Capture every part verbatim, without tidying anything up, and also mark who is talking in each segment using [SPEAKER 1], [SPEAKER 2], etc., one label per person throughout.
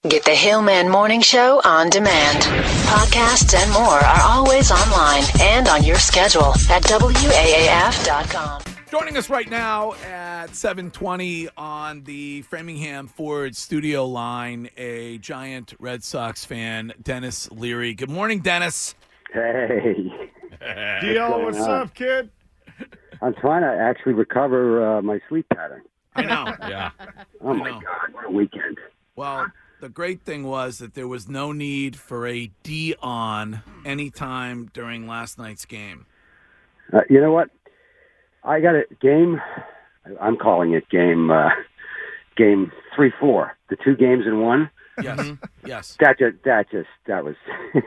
[SPEAKER 1] Get the Hillman Morning Show on demand. Podcasts and more are always online and on your schedule at W A A F dot com.
[SPEAKER 2] Joining us right now at seven twenty on the Framingham Ford studio line, a giant Red Sox fan, Dennis Leary. Good morning, Dennis.
[SPEAKER 3] Hey.
[SPEAKER 4] D L, what's up, kid?
[SPEAKER 3] I'm trying to actually recover uh, my sleep pattern.
[SPEAKER 2] I know. Yeah.
[SPEAKER 3] Oh,
[SPEAKER 2] I
[SPEAKER 3] my
[SPEAKER 2] know.
[SPEAKER 3] God, what a weekend.
[SPEAKER 2] Well, the great thing was that there was no need for a D-on anytime during last night's game.
[SPEAKER 3] Uh, you know what? I got a game, I'm calling it game uh, game three four, the two games in one.
[SPEAKER 2] Yes, yes.
[SPEAKER 3] That just, that just, that was,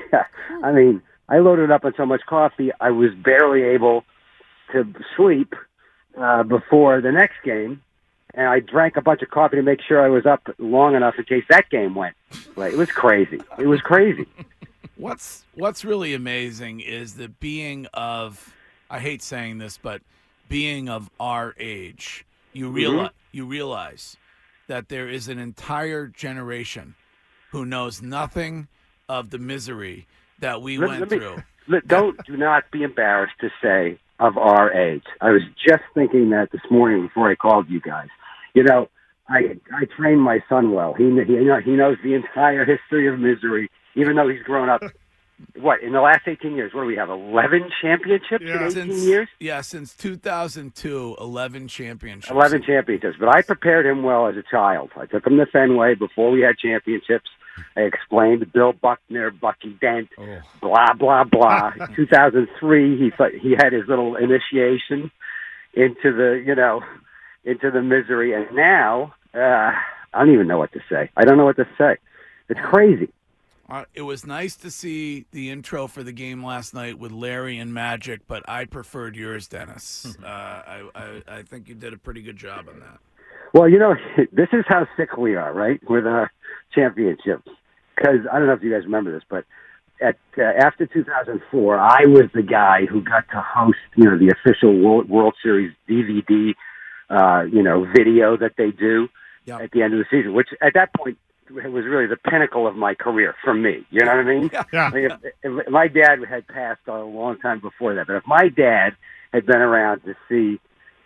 [SPEAKER 3] I mean, I loaded up on so much coffee, I was barely able to sleep uh, before the next game. And I drank a bunch of coffee to make sure I was up long enough in case that game went. Like, it was crazy. It was crazy.
[SPEAKER 2] What's what's really amazing is that being of, I hate saying this, but being of our age, you realize mm-hmm. you realize that there is an entire generation who knows nothing of the misery that we
[SPEAKER 3] let,
[SPEAKER 2] went
[SPEAKER 3] let me,
[SPEAKER 2] through.
[SPEAKER 3] Let, don't do not be embarrassed to say of our age. I was just thinking that this morning before I called you guys. You know, I I trained my son well. He he he knows the entire history of misery, even though he's grown up. What, in the last eighteen years? What do we have? Eleven championships
[SPEAKER 2] Yeah.
[SPEAKER 3] in eighteen
[SPEAKER 2] since,
[SPEAKER 3] years?
[SPEAKER 2] Yeah, since two thousand two, eleven championships.
[SPEAKER 3] Eleven championships. But I prepared him well as a child. I took him to Fenway before we had championships. I explained Bill Buckner, Bucky Dent, oh. blah blah blah. two thousand three, he he had his little initiation into the you know. into the misery, and now uh, I don't even know what to say. I don't know what to say. It's crazy.
[SPEAKER 2] Uh, it was nice to see the intro for the game last night with Larry and Magic, but I preferred yours, Dennis. uh, I, I, I think you did a pretty good job on that.
[SPEAKER 3] Well, you know, this is how sick we are, right, with our championships. Because I don't know if you guys remember this, but at uh, after two thousand four, I was the guy who got to host, you know, the official World, World Series D V D Uh, you know, video that they do yep. at the end of the season, which at that point was really the pinnacle of my career for me. You know what I mean?
[SPEAKER 4] Yeah.
[SPEAKER 3] I mean if, if my dad had passed a long time before that, but if my dad had been around to see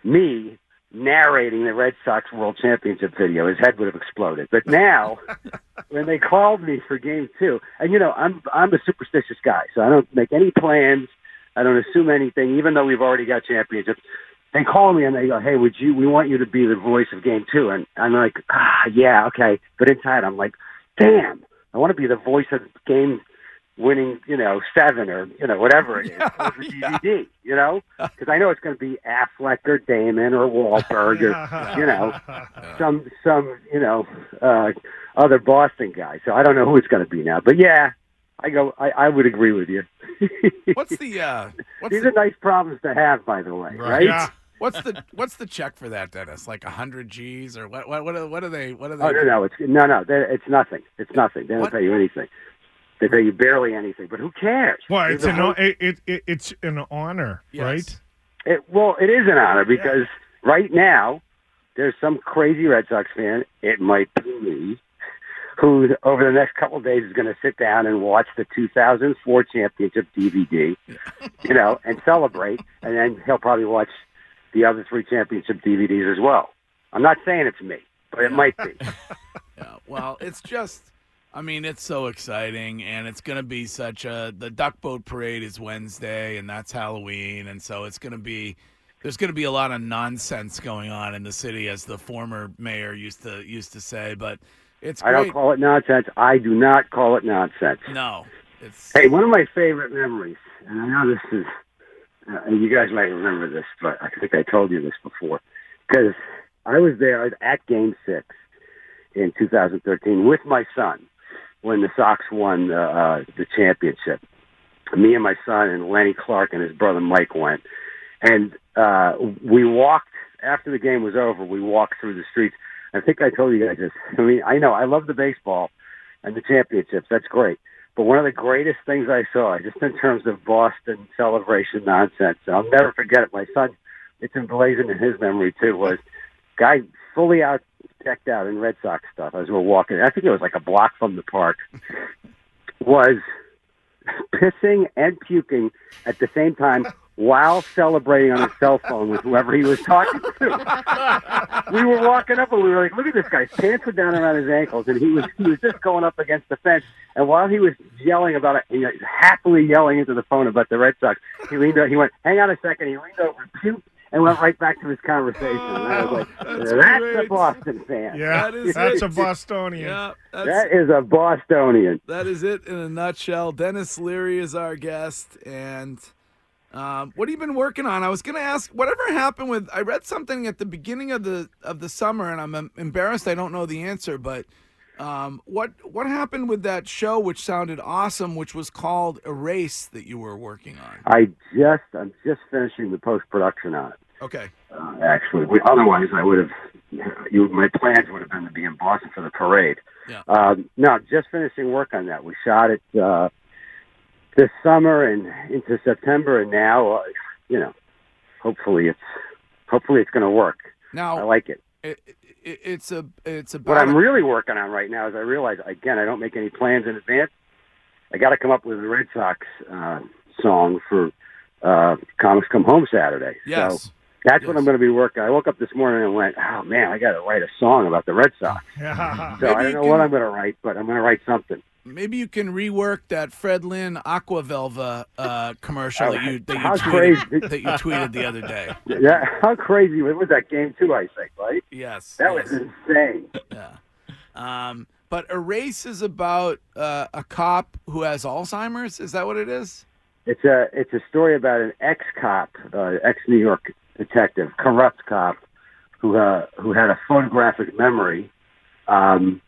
[SPEAKER 3] me narrating the Red Sox World Championship video, his head would have exploded. But now, when they called me for game two, and you know, I'm I'm a superstitious guy, so I don't make any plans. I don't assume anything, even though we've already got championships. They call me and they go, "Hey, would you? We want you to be the voice of Game Two." And I'm like, "Ah, yeah, okay." But inside, I'm like, "Damn, I want to be the voice of Game Winning, you know, seven or you know whatever it is for the
[SPEAKER 2] yeah.
[SPEAKER 3] D V D." You know, because I know it's going to be Affleck or Damon or Wahlberg or you know some some you know uh, other Boston guy. So I don't know who it's going to be now. But yeah. I go. I, I would agree with you.
[SPEAKER 2] What's the? Uh, what's
[SPEAKER 3] These
[SPEAKER 2] the,
[SPEAKER 3] are nice problems to have, by the way, right?
[SPEAKER 4] Yeah.
[SPEAKER 2] What's the What's the check for that, Dennis? Like a hundred G's or what? What? What are, what are they? What are they?
[SPEAKER 3] Oh no, no, it's no, no. It's nothing. It's nothing. They don't
[SPEAKER 2] What?
[SPEAKER 3] pay you anything. They pay you barely anything. But who cares?
[SPEAKER 4] Well, it's
[SPEAKER 3] There's
[SPEAKER 4] an
[SPEAKER 3] a-
[SPEAKER 4] o- it, it, it it's an honor,
[SPEAKER 2] Yes.
[SPEAKER 4] right?
[SPEAKER 3] It, well, it is an honor because right now there's some crazy Red Sox fan. It might be me. Who over the next couple of days is going to sit down and watch the two thousand four championship D V D, you know, and celebrate, and then he'll probably watch the other three championship D V Ds as well. I'm not saying it's me, but it might be.
[SPEAKER 2] Yeah. Well, it's just. I mean, it's so exciting, and it's going to be such a. The Duck Boat Parade is Wednesday, and that's Halloween, and so it's going to be. There's going to be a lot of nonsense going on in the city, as the former mayor used to used to say, but. It's
[SPEAKER 3] I
[SPEAKER 2] great.
[SPEAKER 3] don't call it nonsense. I do not call it nonsense.
[SPEAKER 2] No. It's
[SPEAKER 3] Hey, one of my favorite memories, and I know this is, uh, and you guys might remember this, but I think I told you this before, because I was there at Game Six in two thousand thirteen with my son when the Sox won uh, uh, the championship. Me and my son and Lenny Clark and his brother Mike went, and uh, we walked after the game was over. We walked through the streets. I think I told you guys this. I mean, I know I love the baseball and the championships. That's great. But one of the greatest things I saw, just in terms of Boston celebration nonsense, and I'll never forget it. My son, it's emblazoned in his memory too, was guy fully out, decked out in Red Sox stuff as we're walking. I think it was like a block from the park. Was pissing and puking at the same time while celebrating on his cell phone with whoever he was talking to. We were walking up and we were like, look at this guy. His pants were down around his ankles, and he was he was just going up against the fence. And while he was yelling about it, you know, happily yelling into the phone about the Red Sox, he leaned over, he went, hang on a second. He leaned over, puked, and went right back to his conversation. And I was like,
[SPEAKER 2] That's
[SPEAKER 3] that's
[SPEAKER 2] great.
[SPEAKER 3] a Boston fan.
[SPEAKER 4] Yeah,
[SPEAKER 2] That is
[SPEAKER 4] that's
[SPEAKER 2] it.
[SPEAKER 4] a Bostonian.
[SPEAKER 2] Yeah, that's,
[SPEAKER 3] That is a Bostonian.
[SPEAKER 2] that is it in a nutshell. Dennis Leary is our guest, and um, what have you been working on? I was going to ask, whatever happened with? I read something at the beginning of the of the summer, and I'm em- embarrassed I don't know the answer, but um, what what happened with that show, which sounded awesome, which was called Erase, that you were working on?
[SPEAKER 3] I just, I'm just finishing the post production on it.
[SPEAKER 2] Okay.
[SPEAKER 3] Uh, actually, we, otherwise I would have. You, my plans would have been to be in Boston for the parade.
[SPEAKER 2] Yeah.
[SPEAKER 3] Um, no, just finishing work on that. We shot it uh, this summer and into September, and now, uh, you know, hopefully it's hopefully it's going to work.
[SPEAKER 2] Now
[SPEAKER 3] I like it.
[SPEAKER 2] It, it, it's a it's about
[SPEAKER 3] What I'm really working on right now is I realize again I don't make any plans in advance. I got to come up with a Red Sox uh, song for uh, Comics Come Home Saturday.
[SPEAKER 2] yes.
[SPEAKER 3] So, That's
[SPEAKER 2] Yes.
[SPEAKER 3] what I'm going to be working. I woke up this morning and went, oh, man, I got to write a song about the Red Sox.
[SPEAKER 4] Yeah.
[SPEAKER 3] So
[SPEAKER 2] Maybe
[SPEAKER 3] I don't
[SPEAKER 2] you
[SPEAKER 3] know
[SPEAKER 2] can-
[SPEAKER 3] what I'm going to write, but I'm going to write something.
[SPEAKER 2] Maybe you can rework that Fred Lynn Aquavelva uh, commercial that you that you
[SPEAKER 3] How
[SPEAKER 2] tweeted
[SPEAKER 3] crazy.
[SPEAKER 2] that you tweeted the other day.
[SPEAKER 3] Yeah, how crazy was that game, too, I think, right?
[SPEAKER 2] Yes,
[SPEAKER 3] That
[SPEAKER 2] yes,
[SPEAKER 3] was insane.
[SPEAKER 2] yeah. Um, but Erase is about uh, a cop who has Alzheimer's. Is that what it is?
[SPEAKER 3] It's a, it's a story about an ex-cop, uh, ex-New York detective, corrupt cop, who uh, who had a photographic memory, um,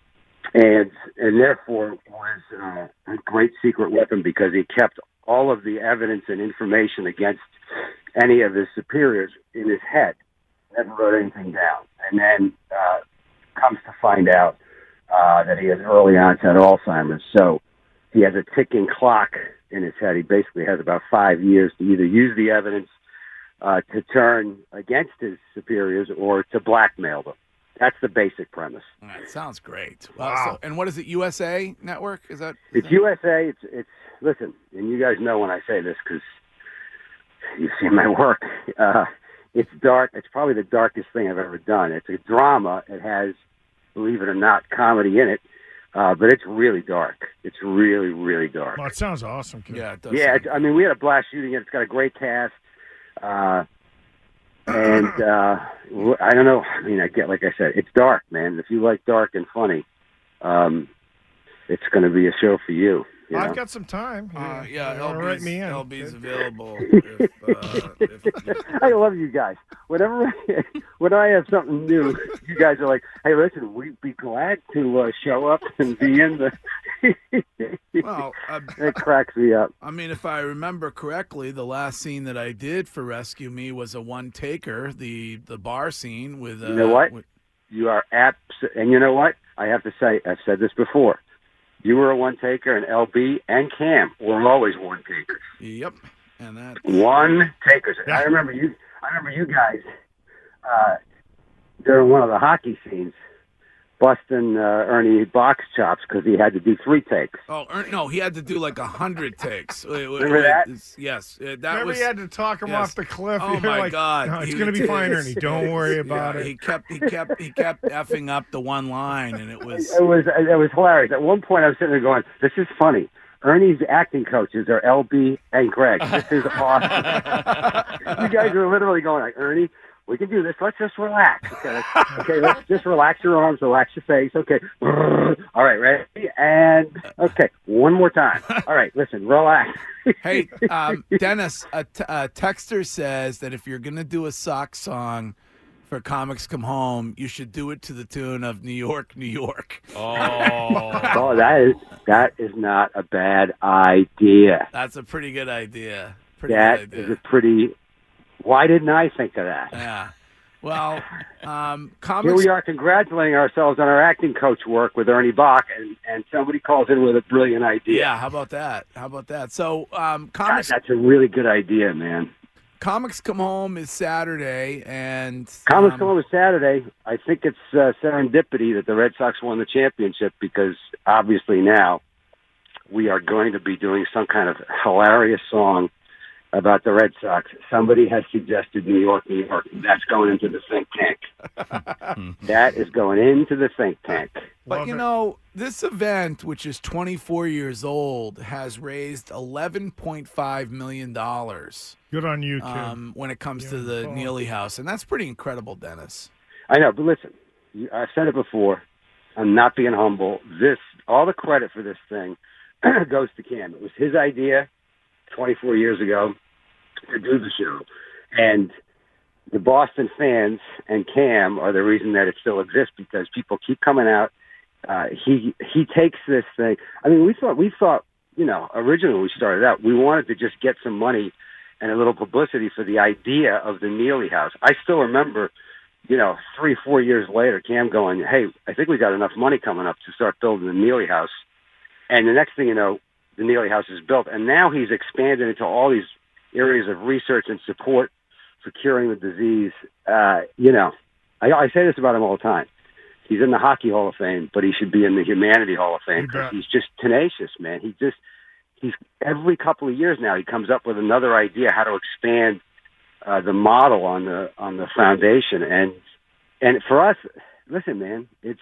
[SPEAKER 3] and and therefore was uh, a great secret weapon because he kept all of the evidence and information against any of his superiors in his head. Never wrote anything down, and then uh, comes to find out uh, that he has early onset Alzheimer's. So he has a ticking clock in his head. He basically has about five years to either use the evidence Uh, to turn against his superiors or to blackmail them. That's the basic premise.
[SPEAKER 2] That sounds great. Well,
[SPEAKER 4] Wow.
[SPEAKER 2] so, and what is it? U S A Network? Is that? Is
[SPEAKER 3] It's
[SPEAKER 2] that-
[SPEAKER 3] U S A. It's it's listen, and you guys know when I say this because you've seen my work. Uh, it's dark. It's probably the darkest thing I've ever done. It's a drama. It has, believe it or not, comedy in it, uh, but it's really dark. It's really really dark.
[SPEAKER 4] Well, it sounds awesome, kid.
[SPEAKER 2] Yeah, it does.
[SPEAKER 3] Yeah,
[SPEAKER 2] sound-
[SPEAKER 3] it's, I mean, we had a blast shooting it. It's got a great cast. Uh, and uh, w- I don't know. I mean, I get like I said, it's dark, man. If you like dark and funny, um, it's going to be a show for you. you know?
[SPEAKER 4] I've got some time.
[SPEAKER 2] Uh, yeah,
[SPEAKER 4] All
[SPEAKER 2] L B's,
[SPEAKER 4] right, me in.
[SPEAKER 2] L B's available. If, uh, if,
[SPEAKER 3] I love you guys. Whenever when I have something new, you guys are like, "Hey, listen, we'd be glad to uh, show up and be in the."
[SPEAKER 2] well, uh,
[SPEAKER 3] It cracks me up.
[SPEAKER 2] I mean, if I remember correctly, the last scene that I did for Rescue Me was a one taker, the the bar scene with. Uh,
[SPEAKER 3] You know what?
[SPEAKER 2] with-
[SPEAKER 3] You are abs- and you know what? I have to say, I've said this before. You were a one taker, and L B and Cam were always one takers.
[SPEAKER 2] yep, and that.
[SPEAKER 3] One takers. I remember you. I remember you guys uh, during one of the hockey scenes, busting uh, Ernie box chops because he had to do three takes.
[SPEAKER 2] Oh Ern- no, he had to do like a hundred takes. Wait, wait,
[SPEAKER 3] Remember
[SPEAKER 2] wait,
[SPEAKER 3] that?
[SPEAKER 2] it's- Yes, uh, that
[SPEAKER 4] Remember
[SPEAKER 2] was.
[SPEAKER 4] you had to talk him
[SPEAKER 2] yes.
[SPEAKER 4] off the cliff.
[SPEAKER 2] Oh
[SPEAKER 4] You're
[SPEAKER 2] my
[SPEAKER 4] like,
[SPEAKER 2] God,
[SPEAKER 4] "No, it's
[SPEAKER 2] he
[SPEAKER 4] going to be
[SPEAKER 2] did.
[SPEAKER 4] fine, Ernie. Don't worry about
[SPEAKER 2] Yeah,
[SPEAKER 4] it."
[SPEAKER 2] He kept, he kept, he kept effing up the one line, and it was.
[SPEAKER 3] It was it was hilarious. At one point, I was sitting there going, "This is funny." Ernie's acting coaches are L B and Greg. This is awesome. You guys are literally going like, Ernie, we can do this. Let's just relax. Okay, let's, okay, let's just relax your arms, relax your face. Okay. All right, ready? And, okay, one more time. All right, listen, relax.
[SPEAKER 2] Hey, um, Dennis, a, t- a texter says that if you're going to do a sock song for Comics Come Home, you should do it to the tune of New York, New York.
[SPEAKER 5] Oh.
[SPEAKER 3] Oh, that is that is not a bad idea.
[SPEAKER 2] That's a pretty good idea. Pretty
[SPEAKER 3] That
[SPEAKER 2] good
[SPEAKER 3] is
[SPEAKER 2] idea.
[SPEAKER 3] a pretty. Why didn't I think of that?
[SPEAKER 2] Yeah. Well, um,
[SPEAKER 3] Here
[SPEAKER 2] comics.
[SPEAKER 3] we are congratulating ourselves on our acting coach work with Ernie Bach, and, and somebody calls in with a brilliant idea.
[SPEAKER 2] Yeah, how about that? How about that? So, um,
[SPEAKER 3] God,
[SPEAKER 2] comics
[SPEAKER 3] that's a really good idea, man.
[SPEAKER 2] Comics Come Home is Saturday, and
[SPEAKER 3] Comics
[SPEAKER 2] um,
[SPEAKER 3] Come Home is Saturday. I think it's uh, serendipity that the Red Sox won the championship because obviously now we are going to be doing some kind of hilarious song about the Red Sox. Somebody has suggested New York, New York. That's going into the think tank. That is going into the think tank.
[SPEAKER 2] But,
[SPEAKER 4] Love
[SPEAKER 2] you
[SPEAKER 4] it.
[SPEAKER 2] know, this event, which is twenty-four years old, has raised eleven point five million dollars
[SPEAKER 4] Good on you, kid.
[SPEAKER 2] um, when it comes to
[SPEAKER 4] Yeah,
[SPEAKER 2] the
[SPEAKER 4] oh.
[SPEAKER 2] Neely House. And that's pretty incredible, Dennis.
[SPEAKER 3] I know, but listen, you- I've said it before. I'm not being humble. This, all the credit for this thing goes to Cam. It was his idea twenty-four years ago to do the show. And the Boston fans and Cam are the reason that it still exists because people keep coming out. Uh, he he takes this thing. I mean, we thought we thought you know originally when we started out, we wanted to just get some money and a little publicity for the idea of the Neely House. I still remember, you know, three four years later, Cam going, "Hey, I think we got enough money coming up to start building the Neely House." And the next thing you know, the Neely House is built, and now he's expanded into all these areas of research and support for curing the disease. Uh, you know, I, I say this about him all the time. He's in the Hockey Hall of Fame, but he should be in the Humanity Hall of Fame
[SPEAKER 4] You
[SPEAKER 3] because
[SPEAKER 4] bet.
[SPEAKER 3] he's just tenacious, man. He just, he's every couple of years now, he comes up with another idea how to expand uh, the model on the on the foundation. And and for us, listen, man, it's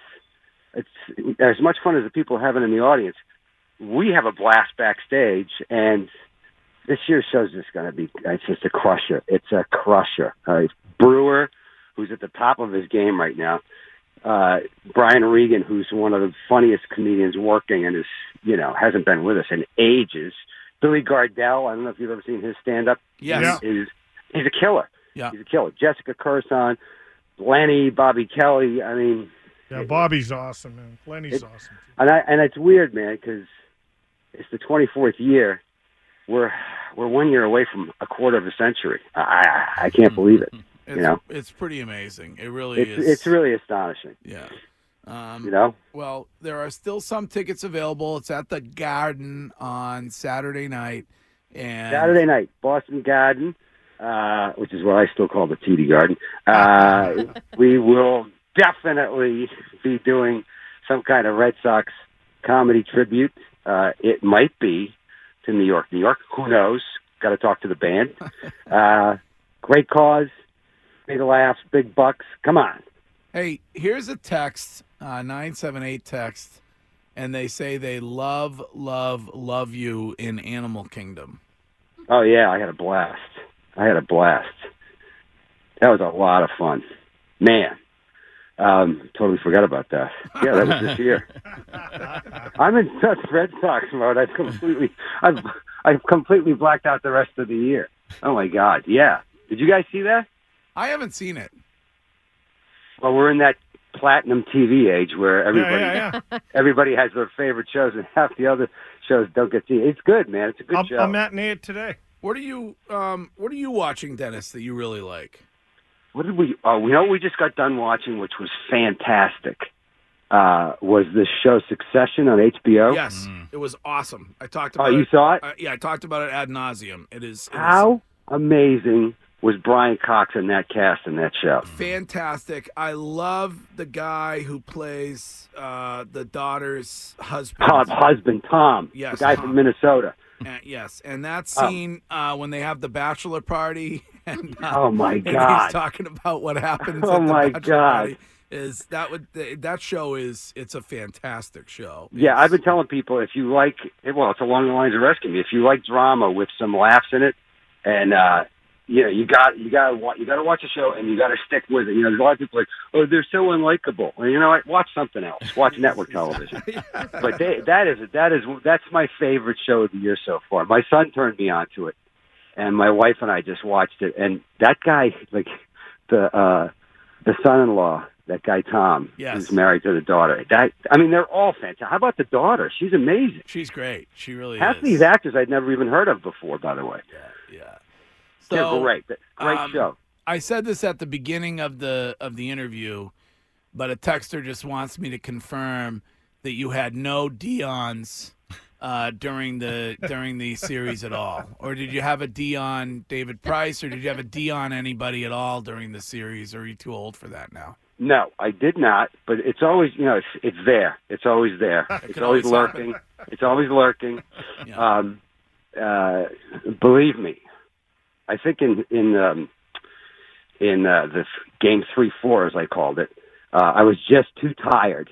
[SPEAKER 3] it's as much fun as the people are having in the audience. We have a blast backstage, and this year's show's just going to be, it's just a crusher. It's a crusher. Uh, Brewer, who's at the top of his game right now, uh, Brian Regan, who's one of the funniest comedians working and is, you know, hasn't been with us in ages. Billy Gardell, I don't know if you've ever seen his stand-up.
[SPEAKER 2] Yes.
[SPEAKER 3] Is, he's a killer.
[SPEAKER 2] Yeah.
[SPEAKER 3] He's a killer. Jessica Curson, Lenny, Bobby Kelly, I mean,
[SPEAKER 4] Yeah, Bobby's awesome, man. Lenny's
[SPEAKER 3] It-
[SPEAKER 4] awesome. Too.
[SPEAKER 3] and I and it's weird, man, because it's the twenty-fourth year. We're we're one year away from a quarter of a century. I I, I can't believe it.
[SPEAKER 2] It's,
[SPEAKER 3] You know?
[SPEAKER 2] it's pretty amazing. It really
[SPEAKER 3] It's
[SPEAKER 2] is.
[SPEAKER 3] it's really astonishing.
[SPEAKER 2] Yeah. Um,
[SPEAKER 3] You know,
[SPEAKER 2] Well, there are still some tickets available. It's at the Garden on Saturday night. And
[SPEAKER 3] Saturday night, Boston Garden, uh, which is what I still call the T D Garden. Uh, we will definitely be doing some kind of Red Sox comedy tribute. Uh, it might be to New York, New York. Who knows? Got to talk to the band. Uh, great cause, big laughs, big bucks. Come on.
[SPEAKER 2] Hey, here's a text, uh, nine seven eight text, and they say they love, love, love you in Animal Kingdom.
[SPEAKER 3] Oh, yeah, I had a blast. I had a blast. That was a lot of fun. Man, um, totally forgot about that. Yeah, that was this year. I'm in such Red Sox mode. I've completely, I've, I've completely blacked out the rest of the year. Oh, my God, yeah. Did you guys see that?
[SPEAKER 2] I haven't seen it.
[SPEAKER 3] Well, we're in that platinum T V age where everybody
[SPEAKER 4] Yeah, yeah, yeah.
[SPEAKER 3] everybody has their favorite shows, and half the other shows don't get seen. It's good, man. It's a good
[SPEAKER 4] I'll,
[SPEAKER 3] show.
[SPEAKER 4] I'll matinee it today.
[SPEAKER 2] What are you, um, what are you watching, Dennis, that you really like?
[SPEAKER 3] What did we? Oh, we know what we just got done watching, which was fantastic. Uh, was the show Succession on H B O?
[SPEAKER 2] Yes, it was awesome. I talked
[SPEAKER 3] Oh,
[SPEAKER 2] about
[SPEAKER 3] you
[SPEAKER 2] it.
[SPEAKER 3] saw it?
[SPEAKER 2] Uh, yeah, I talked about it ad nauseum. It is, it is
[SPEAKER 3] How amazing was Brian Cox in that cast in that show?
[SPEAKER 2] fantastic. I love the guy who plays uh, the daughter's husband.
[SPEAKER 3] Tom, husband Tom,
[SPEAKER 2] Yes,
[SPEAKER 3] the guy
[SPEAKER 2] Tom.
[SPEAKER 3] from Minnesota.
[SPEAKER 2] Uh, yes, and that
[SPEAKER 3] Oh.
[SPEAKER 2] scene uh, when they have the bachelor party, and uh,
[SPEAKER 3] Oh my
[SPEAKER 2] and
[SPEAKER 3] God!
[SPEAKER 2] he's talking about what happens.
[SPEAKER 3] Oh
[SPEAKER 2] at the
[SPEAKER 3] my
[SPEAKER 2] bachelor
[SPEAKER 3] God.
[SPEAKER 2] party is that would that show is it's a fantastic show.
[SPEAKER 3] Yeah,
[SPEAKER 2] It's-
[SPEAKER 3] I've been telling people if you like, well, it's along the lines of Rescue Me. If you like drama with some laughs in it, and uh, you know, you got you got you got to watch the show and you got to stick with it. You know, there's a lot of people like, oh, they're so unlikable. Well, you know what? Watch something else. Watch network television. But they, that is that is that's my favorite show of the year so far. My son turned me on to it, and my wife and I just watched it. And that guy, like the uh, the son-in-law, that guy Tom,
[SPEAKER 2] Yes.
[SPEAKER 3] who's married to the daughter. That I mean, they're all fantastic. How about the daughter? She's amazing.
[SPEAKER 2] she's great. She really
[SPEAKER 3] Half
[SPEAKER 2] is.
[SPEAKER 3] these actors I'd never even heard of before. By the way,
[SPEAKER 2] Yeah, yeah.
[SPEAKER 3] they're
[SPEAKER 2] So,
[SPEAKER 3] great. Great
[SPEAKER 2] um,
[SPEAKER 3] show.
[SPEAKER 2] I said this at the beginning of the of the interview, but a texter just wants me to confirm that you had no Dion's uh, during the during the series at all, or did you have a Dion David Price, or did you have a Dion anybody at all during the series? Or are you too old for that now?
[SPEAKER 3] No, I did not. But it's always, you know, it's it's there. It's always there. It's
[SPEAKER 2] can
[SPEAKER 3] always,
[SPEAKER 2] always
[SPEAKER 3] lurking. It's always lurking.
[SPEAKER 2] Yeah.
[SPEAKER 3] Um, uh, believe me, I think in in um, in uh, the game three four, as I called it, uh, I was just too tired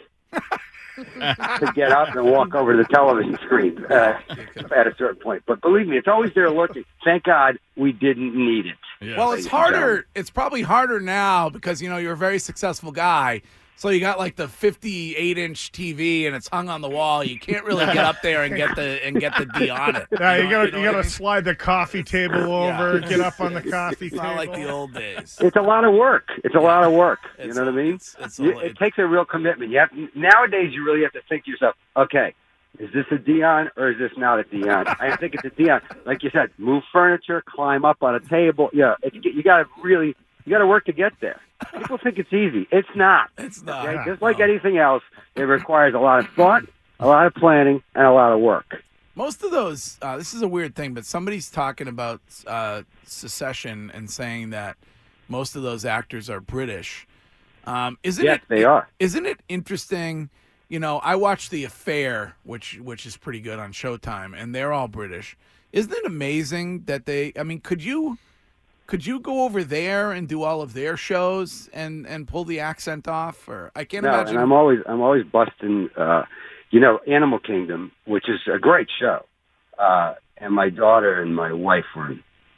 [SPEAKER 3] to get up and walk over to the television screen uh, at a certain point. But believe me, it's always there lurking. Thank God we didn't need it.
[SPEAKER 5] Yeah.
[SPEAKER 2] Well, it's harder. It's probably harder now because, you know, you're a very successful guy. So you got like the fifty-eight inch T V and it's hung on the wall. You can't really get up there and get the and get the D on it.
[SPEAKER 4] Yeah, you,
[SPEAKER 2] know-
[SPEAKER 4] gotta
[SPEAKER 2] know
[SPEAKER 4] you
[SPEAKER 2] what I
[SPEAKER 4] gotta
[SPEAKER 2] mean?
[SPEAKER 4] slide the coffee table over,
[SPEAKER 2] Yeah.
[SPEAKER 4] get up on the coffee
[SPEAKER 2] It's
[SPEAKER 4] table.
[SPEAKER 2] not like the old days.
[SPEAKER 3] It's a lot of work. It's a lot of work. You
[SPEAKER 2] It's
[SPEAKER 3] know what I
[SPEAKER 2] a-
[SPEAKER 3] mean?
[SPEAKER 2] it's- it's
[SPEAKER 3] You-
[SPEAKER 2] a-
[SPEAKER 3] it takes a real commitment. You have nowadays. You really have to think to yourself, okay, is this a Dion or is this not a Dion? I think it's a Dion. Like you said, move furniture, climb up on a table. Yeah, it's, you got to really, you got to work to get there. People think it's easy. It's not.
[SPEAKER 2] It's not.
[SPEAKER 3] Okay? Just like anything else, it requires a lot of thought, a lot of planning, and a lot of work.
[SPEAKER 2] Most of those, uh, this is a weird thing, but somebody's talking about uh, Secession and saying that most of those actors are British. Um, isn't
[SPEAKER 3] Yes,
[SPEAKER 2] it?
[SPEAKER 3] they are.
[SPEAKER 2] Isn't it interesting? You know, I watched The Affair, which which is pretty good on Showtime, and they're all British. Isn't it amazing that they? I mean, could you could you go over there and do all of their shows and, and pull the accent off? Or I can't
[SPEAKER 3] No,
[SPEAKER 2] imagine.
[SPEAKER 3] and I'm always I'm always busting. Uh, you know, Animal Kingdom, which is a great show, uh, and my daughter and my wife were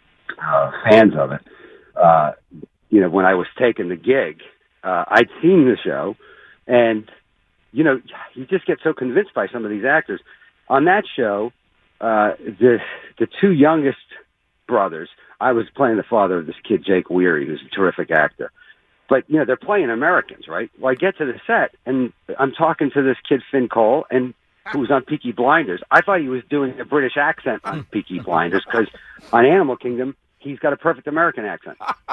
[SPEAKER 3] uh, fans of it. Uh, you know, when I was taking the gig, uh, I'd seen the show, and you know, you just get so convinced by some of these actors on that show. Uh, the the two youngest brothers. I was playing the father of this kid, Jake Weary, who's a terrific actor. But, you know, they're playing Americans, right? Well, I get to the set, and I'm talking to this kid, Finn Cole, and who was on Peaky Blinders. I thought he was doing a British accent on Peaky Blinders because on Animal Kingdom, he's got a perfect American accent.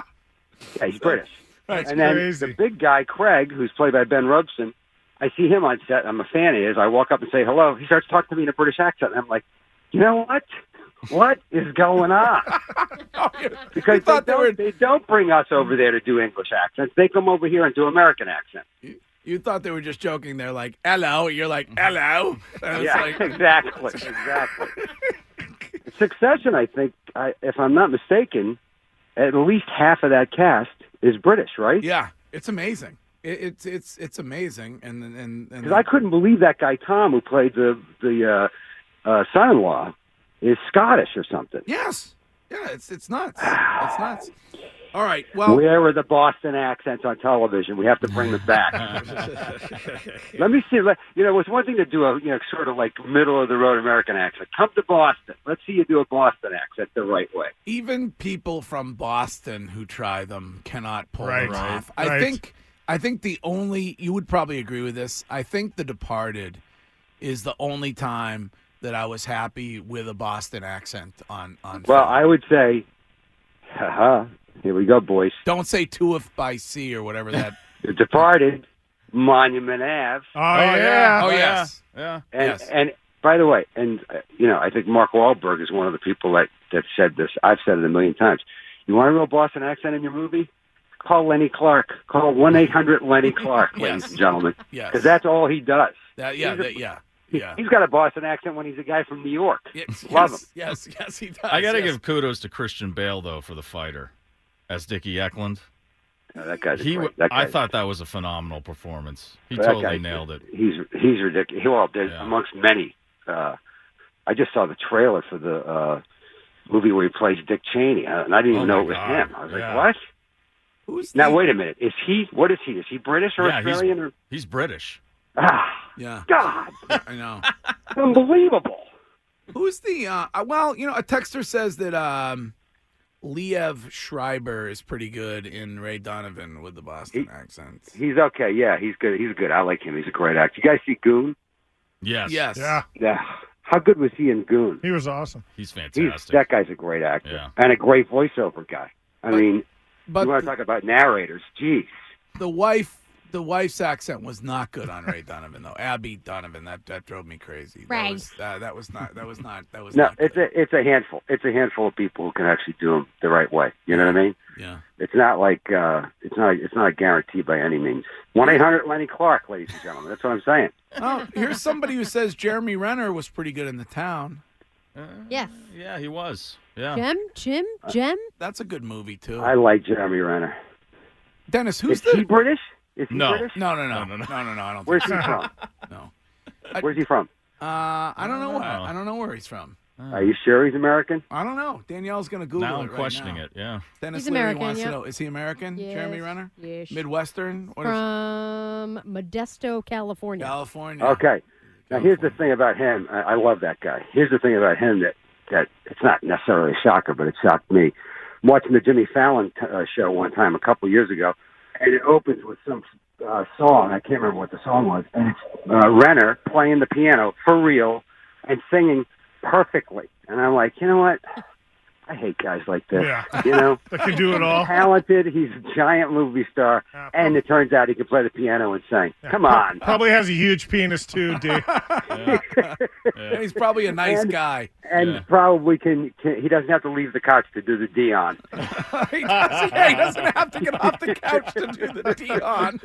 [SPEAKER 3] Yeah, he's British.
[SPEAKER 4] That's
[SPEAKER 3] and then
[SPEAKER 4] crazy.
[SPEAKER 3] the big guy, Craig, who's played by Ben Robson, I see him on set. I'm a fan of his. I walk up and say hello. He starts talking to me in a British accent, and I'm like, you know what? What is going on?
[SPEAKER 2] Oh, you-
[SPEAKER 3] Because
[SPEAKER 2] you
[SPEAKER 3] they
[SPEAKER 2] thought they
[SPEAKER 3] don't,
[SPEAKER 2] were
[SPEAKER 3] they don't bring us over there to do English accents. They come over here and do American accents.
[SPEAKER 2] you thought they were just joking. They're like, hello. You're like, hello. And it's
[SPEAKER 3] Yeah,
[SPEAKER 2] like,
[SPEAKER 3] exactly, exactly. Succession, I think, I, if I'm not mistaken, at least half of that cast is British, right?
[SPEAKER 2] yeah, it's amazing. It, it's it's it's amazing. And and and
[SPEAKER 3] Because I couldn't believe that guy Tom, who played the the uh, uh, son-in-law, is Scottish or something.
[SPEAKER 2] yes, yeah, it's it's nuts. It's nuts. All right, well,
[SPEAKER 3] Where are the Boston accents on television? We have to bring them back. Let me see. Let, you know, it's one thing to do a you know sort of like middle of the road American accent. Come to Boston. Let's see you do a Boston accent the right way.
[SPEAKER 2] even people from Boston who try them cannot pull
[SPEAKER 4] Right,
[SPEAKER 2] them
[SPEAKER 4] right,
[SPEAKER 2] off. I
[SPEAKER 4] right.
[SPEAKER 2] think I think the only you would probably agree with this. I think The Departed is the only time that I was happy with a Boston accent on on.
[SPEAKER 3] Well,
[SPEAKER 2] film.
[SPEAKER 3] I would say, haha, here we go, boys.
[SPEAKER 2] Don't say Tuif by Sea or whatever that.
[SPEAKER 3] The Departed, Monument Ave,
[SPEAKER 4] Oh, yeah.
[SPEAKER 2] oh
[SPEAKER 5] yeah.
[SPEAKER 2] yes,
[SPEAKER 5] Yeah.
[SPEAKER 3] and
[SPEAKER 2] Yes.
[SPEAKER 3] and by the way, and uh, you know, I think Mark Wahlberg is one of the people that that said this. I've said it a million times. You want a real Boston accent in your movie? Call Lenny Clark. Call one eight hundred Lenny Clark, ladies
[SPEAKER 2] Yes.
[SPEAKER 3] and gentlemen,
[SPEAKER 2] yes.
[SPEAKER 3] because that's all he does.
[SPEAKER 2] That, yeah,
[SPEAKER 3] he's a-
[SPEAKER 2] that, yeah,
[SPEAKER 3] He-
[SPEAKER 2] yeah.
[SPEAKER 3] He's got a Boston accent when he's a guy from New York.
[SPEAKER 2] Yes,
[SPEAKER 3] Love
[SPEAKER 2] yes,
[SPEAKER 3] him.
[SPEAKER 2] yes, yes, he does.
[SPEAKER 5] I got to
[SPEAKER 2] yes.
[SPEAKER 5] give kudos to Christian Bale though for The Fighter as Dickie Eklund.
[SPEAKER 3] No, that guy's a
[SPEAKER 5] He,
[SPEAKER 3] great.
[SPEAKER 5] w-
[SPEAKER 3] That
[SPEAKER 5] I
[SPEAKER 3] guy's-
[SPEAKER 5] thought that was a phenomenal performance. He
[SPEAKER 3] that
[SPEAKER 5] totally
[SPEAKER 3] guy-
[SPEAKER 5] nailed it.
[SPEAKER 3] He's he's ridiculous. He, well, there's
[SPEAKER 5] Yeah.
[SPEAKER 3] amongst many. Uh, I just saw the trailer for the uh, movie where he plays Dick Cheney, uh, and I didn't even
[SPEAKER 5] Oh,
[SPEAKER 3] know
[SPEAKER 5] my
[SPEAKER 3] it was
[SPEAKER 5] God.
[SPEAKER 3] him. I was
[SPEAKER 5] Yeah.
[SPEAKER 3] like, what?
[SPEAKER 2] Who's
[SPEAKER 3] Now
[SPEAKER 2] the-
[SPEAKER 3] wait a minute. Is he? What is he? Is he British or
[SPEAKER 5] Yeah, he's-
[SPEAKER 3] Australian? Or
[SPEAKER 5] He's British.
[SPEAKER 3] ah,
[SPEAKER 2] Yeah,
[SPEAKER 3] God,
[SPEAKER 2] I know.
[SPEAKER 3] unbelievable.
[SPEAKER 2] Who's the? Uh, uh, well, you know, a texter says that um, Liev Schreiber is pretty good in Ray Donovan with the Boston
[SPEAKER 3] He-
[SPEAKER 2] accent.
[SPEAKER 3] He's okay. Yeah, he's good. He's good. I like him. He's a great actor. You guys see Goon?
[SPEAKER 5] Yes.
[SPEAKER 2] Yes.
[SPEAKER 4] Yeah,
[SPEAKER 3] Yeah. How good was he in Goon?
[SPEAKER 4] he was awesome.
[SPEAKER 5] He's
[SPEAKER 3] He's,
[SPEAKER 5] fantastic.
[SPEAKER 3] that guy's a great actor
[SPEAKER 5] Yeah.
[SPEAKER 3] and a great voiceover guy. I
[SPEAKER 2] But-
[SPEAKER 3] mean,
[SPEAKER 2] But
[SPEAKER 3] you want to talk about narrators? Geez.
[SPEAKER 2] the wife the wife's accent was not good on Ray Donovan though. Abby Donovan, that that drove me crazy. That
[SPEAKER 6] Right.
[SPEAKER 2] was, uh, that was not. That was not. That was
[SPEAKER 3] No,
[SPEAKER 2] not
[SPEAKER 3] it's
[SPEAKER 2] good.
[SPEAKER 3] a it's a handful. It's a handful of people who can actually do them the right way. You know what I mean?
[SPEAKER 2] Yeah.
[SPEAKER 3] It's not like uh, it's not it's not a guarantee by any means. One eight hundred Lenny Clark, ladies and gentlemen. That's what I'm saying.
[SPEAKER 2] Oh, here's somebody who says Jeremy Renner was pretty good in The Town.
[SPEAKER 5] Uh,
[SPEAKER 6] Yes.
[SPEAKER 5] Yeah, he was. Yeah.
[SPEAKER 6] Jem, Jim, Jem.
[SPEAKER 2] That's a good movie too.
[SPEAKER 3] I like Jeremy Renner.
[SPEAKER 2] Dennis, who's
[SPEAKER 3] Is
[SPEAKER 2] the?
[SPEAKER 3] he British? Is he
[SPEAKER 5] No.
[SPEAKER 3] British?
[SPEAKER 2] No, no, no,
[SPEAKER 5] No,
[SPEAKER 2] no,
[SPEAKER 5] no,
[SPEAKER 2] no, no, I don't.
[SPEAKER 3] Where's
[SPEAKER 2] think
[SPEAKER 3] he
[SPEAKER 2] so.
[SPEAKER 3] from?
[SPEAKER 2] No.
[SPEAKER 3] Where's he from?
[SPEAKER 2] Uh, I don't know.
[SPEAKER 5] know.
[SPEAKER 2] What, I don't know where he's from.
[SPEAKER 3] Are you sure he's American?
[SPEAKER 2] I don't know. Danielle's gonna Google
[SPEAKER 5] Now
[SPEAKER 2] it
[SPEAKER 5] I'm
[SPEAKER 2] right
[SPEAKER 5] questioning
[SPEAKER 2] now.
[SPEAKER 5] it. Yeah.
[SPEAKER 2] Dennis
[SPEAKER 6] He's
[SPEAKER 2] Leary
[SPEAKER 6] American,
[SPEAKER 2] wants
[SPEAKER 6] yep.
[SPEAKER 2] to know: is he American?
[SPEAKER 6] Yes.
[SPEAKER 2] Jeremy Renner?
[SPEAKER 6] Yes.
[SPEAKER 2] Midwestern? What is
[SPEAKER 6] From Modesto, California.
[SPEAKER 2] California?
[SPEAKER 3] Okay. Now here's the thing about him. I, I love that guy. Here's the thing about him that that it's not necessarily a shocker, but it shocked me. I'm watching the Jimmy Fallon t- uh, show one time a couple years ago, and it opens with some uh, song. I can't remember what the song was, and it's uh, Renner playing the piano for real and singing perfectly. And I'm like, you know what? I hate guys like this.
[SPEAKER 4] Yeah.
[SPEAKER 3] You know,
[SPEAKER 4] That can do it all.
[SPEAKER 3] talented. He's a giant movie star,
[SPEAKER 4] Yeah,
[SPEAKER 3] and it turns out he can play the piano and sing. Come on.
[SPEAKER 4] Probably has a huge penis too, D.
[SPEAKER 5] Yeah.
[SPEAKER 2] And he's probably a nice
[SPEAKER 3] And-
[SPEAKER 2] guy.
[SPEAKER 3] And
[SPEAKER 5] Yeah.
[SPEAKER 3] probably can, can. He doesn't have to leave the couch to do the Dion.
[SPEAKER 2] he, doesn't, yeah, he doesn't have to get off the couch to do the Dion.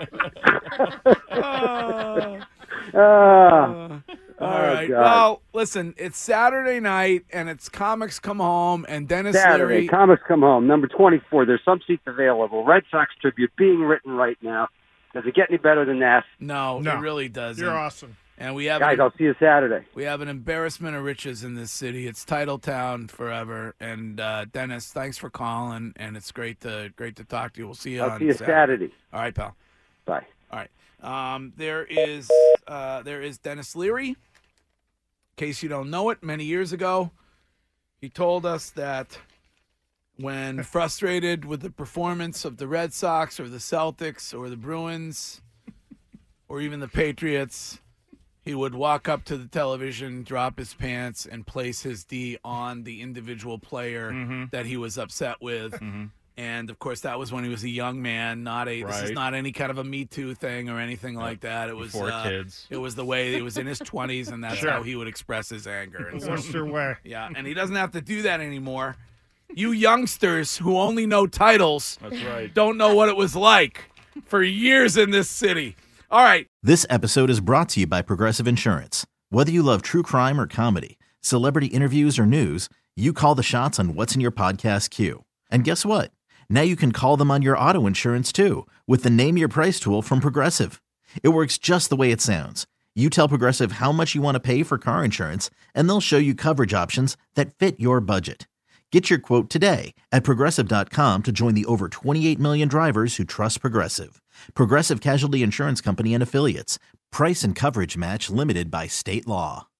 [SPEAKER 2] oh.
[SPEAKER 3] Ah.
[SPEAKER 2] All
[SPEAKER 3] Oh,
[SPEAKER 2] right.
[SPEAKER 3] God.
[SPEAKER 2] Well, listen, it's Saturday night, and it's Comics Come Home, and Dennis
[SPEAKER 3] Saturday,
[SPEAKER 2] Leary.
[SPEAKER 3] Comics Come Home, number twenty-four. There's some seats available. Red Sox tribute being written right now. Does it get any better than that?
[SPEAKER 2] no,
[SPEAKER 4] No.
[SPEAKER 2] it really doesn't.
[SPEAKER 4] You're awesome.
[SPEAKER 2] And we have
[SPEAKER 3] Guys,
[SPEAKER 2] an,
[SPEAKER 3] I'll see you Saturday.
[SPEAKER 2] we have an embarrassment of riches in this city. It's Titletown forever. And uh, Dennis, thanks for calling, and it's great to great to talk to you. We'll see you
[SPEAKER 3] I'll
[SPEAKER 2] on
[SPEAKER 3] see you Saturday.
[SPEAKER 2] All right, pal.
[SPEAKER 3] Bye.
[SPEAKER 2] All right. Um, there is uh, there is Dennis Leary. In case you don't know it, many years ago, he told us that when frustrated with the performance of the Red Sox or the Celtics or the Bruins or even the Patriots, he would walk up to the television, drop his pants, and place his D on the individual player
[SPEAKER 5] Mm-hmm.
[SPEAKER 2] that he was upset with. And of course, that was when he was a young man. Not a. This is
[SPEAKER 5] Right.
[SPEAKER 2] not any kind of a Me Too thing or anything like that. It was
[SPEAKER 5] Before
[SPEAKER 2] uh,
[SPEAKER 5] kids.
[SPEAKER 2] It was the way he was in his twenties, and that's
[SPEAKER 4] Sure.
[SPEAKER 2] how he would express his anger. And so,
[SPEAKER 4] Worcester way.
[SPEAKER 2] yeah, and he doesn't have to do that anymore. You youngsters who only know titles
[SPEAKER 5] That's right.
[SPEAKER 2] don't know what it was like for years in this city. All right.
[SPEAKER 7] This episode is brought to you by Progressive Insurance. Whether you love true crime or comedy, celebrity interviews or news, you call the shots on what's in your podcast queue. And guess what? Now you can call them on your auto insurance too with the Name Your Price tool from Progressive. It works just the way it sounds. You tell Progressive how much you want to pay for car insurance, and they'll show you coverage options that fit your budget. Get your quote today at Progressive dot com to join the over twenty-eight million drivers who trust Progressive. Progressive Casualty Insurance Company and Affiliates. Price and coverage match limited by state law.